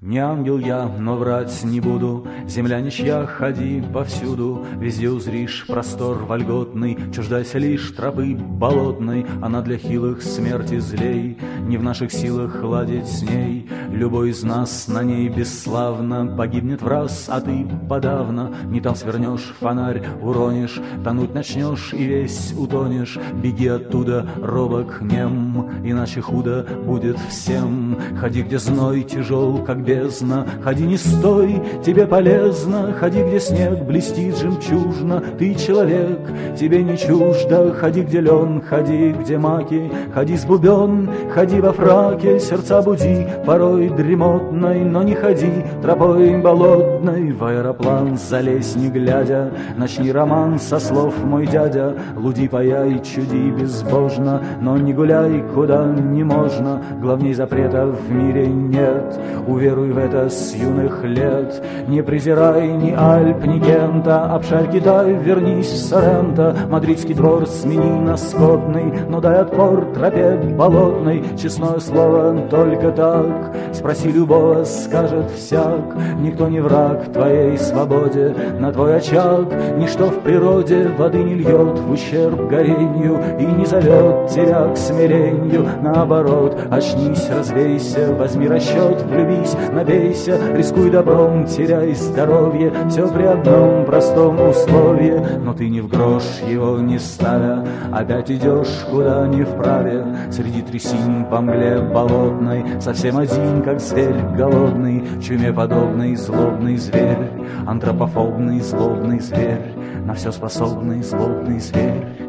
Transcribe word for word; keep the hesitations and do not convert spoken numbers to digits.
Не ангел я, но врать не буду, земля ничья, ходи повсюду, везде узришь простор вольготный, чуждайся лишь тропы болотной, она для хилых смерти злей, не в наших силах ладить с ней, любой из нас на ней бесславно погибнет в раз, а ты подавно, не там свернешь, фонарь уронишь, тонуть начнешь и весь утонешь, беги оттуда, робок нем, иначе худо будет всем, ходи, где зной тяжел, как бездна, ходи, не стой, тебе полезно, ходи, где снег блестит жемчужно, ты человек, тебе не чуждо, ходи, где лен, ходи, где маки, ходи с бубен, ходи во фраке, сердца буди, порой дремотной, но не ходи тропой болотной, в аэроплан залезь, не глядя, начни роман со слов мой дядя, луди, паяй, чуди безбожно, но не гуляй, куда не можно, главней запрета в мире нет, уверуй в это с юных лет, не презирай ни Альп, ни Кента, обшарь Китай, вернись в Соренто, мадридский двор смени на скотный, но дай отпор тропе болотной, честное слово только так, спроси любого, скажет всяк, никто не враг твоей свободе, на твой очаг ничто в природе воды не льет в ущерб горению и не зовет тебя к смирению, наоборот, очнись, развейся, возьми расчет, влюбись, набейся, рискуй добром, теряй здоровье, все при одном простом условии, но ты ни в грош его не ставя, опять идешь куда не вправе, среди трясин по мгле болотной, совсем один, как зверь голодный, чуме подобный злобный зверь, антропофобный злобный зверь, на все способный злобный зверь.